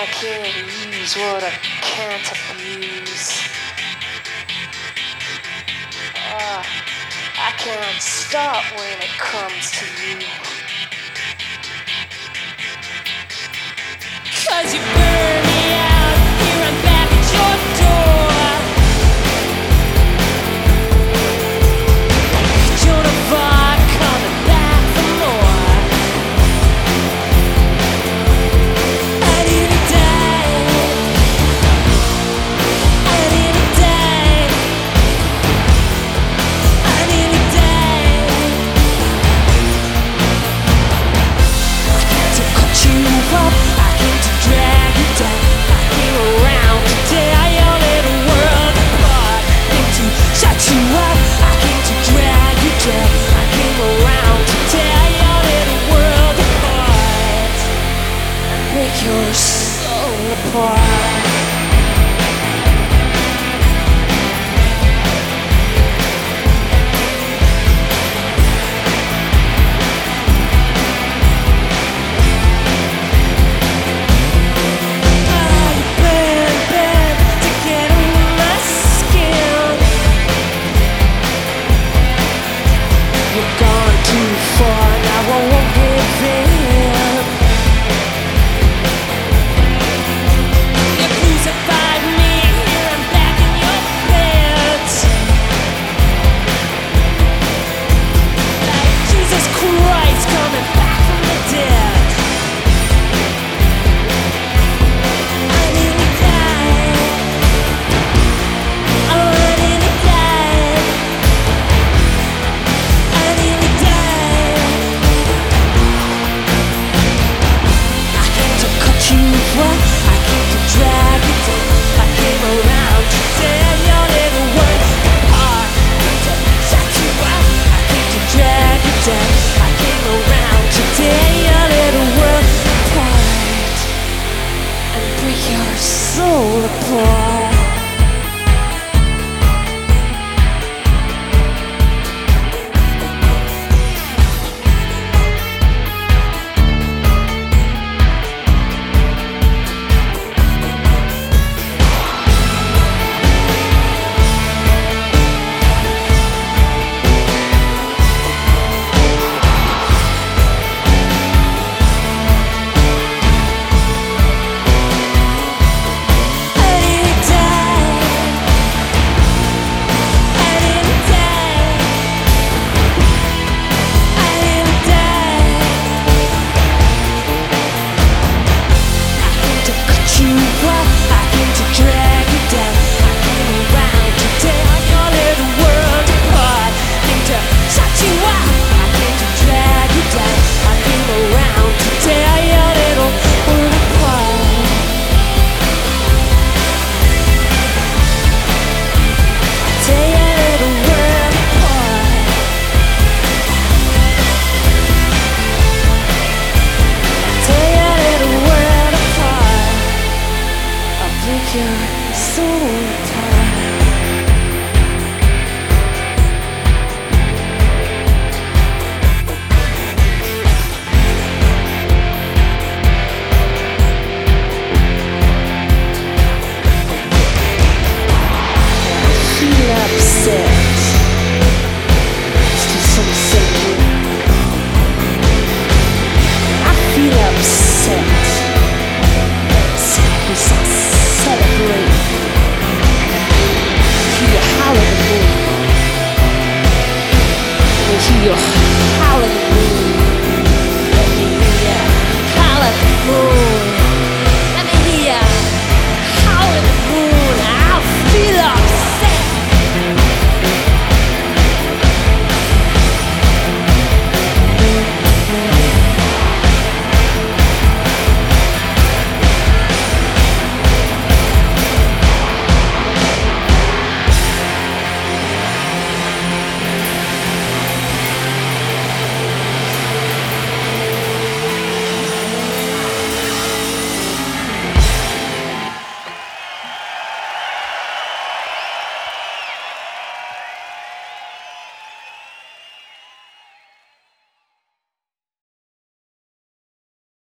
can't use what I can't abuse. I can't stop when it comes to you. 'Cause you burn me out, here I'm back at your door. Joan of Arc coming back for more. I need a day, I need a day, I need a day. I came to cut you up, I came to drag you down, I came around to tear your little world apart. I came to shut you up, I came to drag you down, I came around to tear your little world apart and break your soul apart.